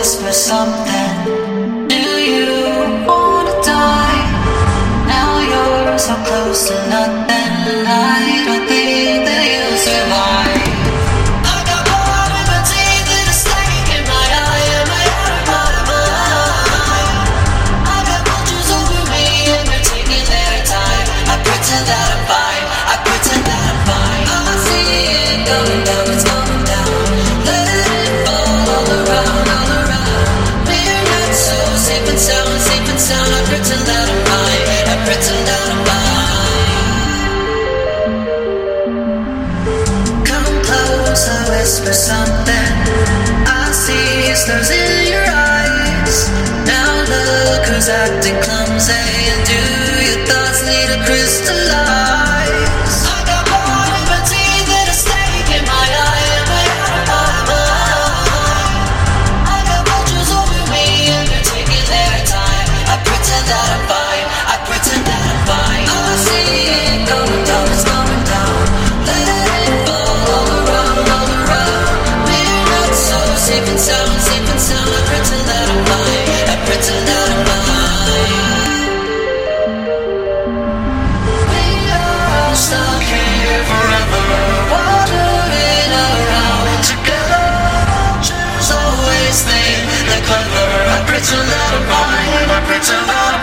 whisper something. Do you wanna die? Now you're so close to nothing. I don't think that you'll survive. I got blood in my teeth and a snake in my eye. Am I out of my mind? I got vultures over me and they're taking their time. I pretend that I'm fine. I pretend that I'm fine. I see it going down, it's going down. Let it fall all around, all around. We're not so safe and sound, safe and sound. I pretend that I'm fine. I pretend that I'm fine. Come close, I whisper something. I see stars in your eyes. Now look who's acting clumsy. And do your thoughts need to crystallize? I got blood in my teeth and a snake in my eye. Am I out of my mind? I got vultures over me and they're taking their time. I pretend that I'm fine. I pretend that I'm fine. I see it going down, it's going down. Let it fall all around, all around. We're not so safe and sound, safe and sound. I pretend that I'm fine. I pretend that I'm fine. We are all stuck here forever, wandering around together. Vultures always think they're clever. I pretend that I'm fine. I pretend that